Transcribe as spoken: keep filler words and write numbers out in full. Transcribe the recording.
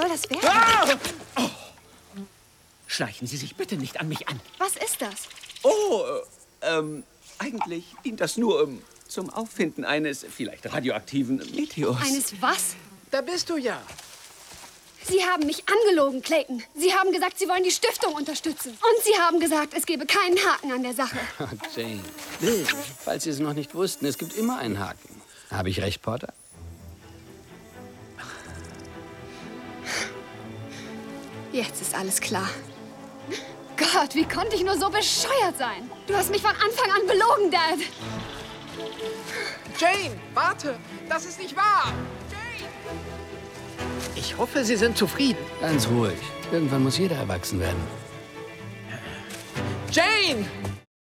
soll das werden? Ah! Oh. Schleichen Sie sich bitte nicht an mich an. Was ist das? Oh, äh, ähm, eigentlich dient das nur um, zum Auffinden eines vielleicht radioaktiven Meteors. Eines was? Da bist du ja. Sie haben mich angelogen, Clayton. Sie haben gesagt, Sie wollen die Stiftung unterstützen. Und Sie haben gesagt, es gebe keinen Haken an der Sache. Jane, Bill, falls Sie es noch nicht wussten, es gibt immer einen Haken. Habe ich recht, Porter? Jetzt ist alles klar. Gott, wie konnte ich nur so bescheuert sein? Du hast mich von Anfang an belogen, Dad. Jane, warte! Das ist nicht wahr! Jane! Ich hoffe, Sie sind zufrieden. Ganz ruhig. Irgendwann muss jeder erwachsen werden. Jane!